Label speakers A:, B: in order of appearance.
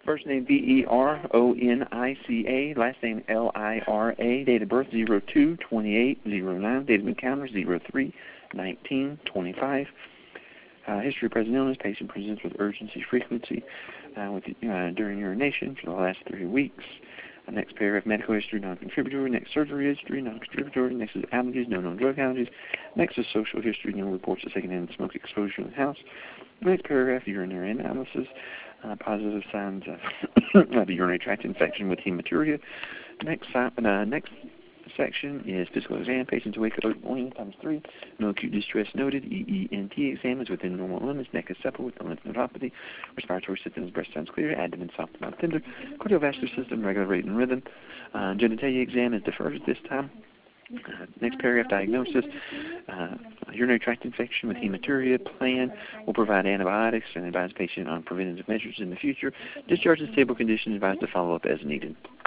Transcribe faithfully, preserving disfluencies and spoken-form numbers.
A: First name V E R O N I C A, last name L I R A, date of birth zero two twenty-eight oh nine, date of encounter zero three nineteen twenty-five. Uh, history of present illness, patient presents with urgency frequency uh, with, uh, during urination for the last three weeks. Uh, next paragraph, medical history, non-contributory. Next, surgery history, non-contributory. Next is allergies, no known drug allergies. Next is social history, no reports of secondhand smoke exposure in the house. Next paragraph, urinary analysis, uh, positive signs of, of a urinary tract infection with hematuria. Next, uh, next section is physical exam. Patients awake at morning times three. No acute distress noted. E E N T exam is within normal limits. Neck is supple with no lymph nodopathy. Respiratory system is breast sounds clear. Abdomen soft, mouth tender. Cardiovascular system regular rate and rhythm. Uh, genitalia exam is deferred at this time. Uh, next paragraph, diagnosis. Uh, urinary tract infection with hematuria. Plan will provide antibiotics and advise patient on preventative measures in the future. Discharge in stable condition. Advised to follow up as needed.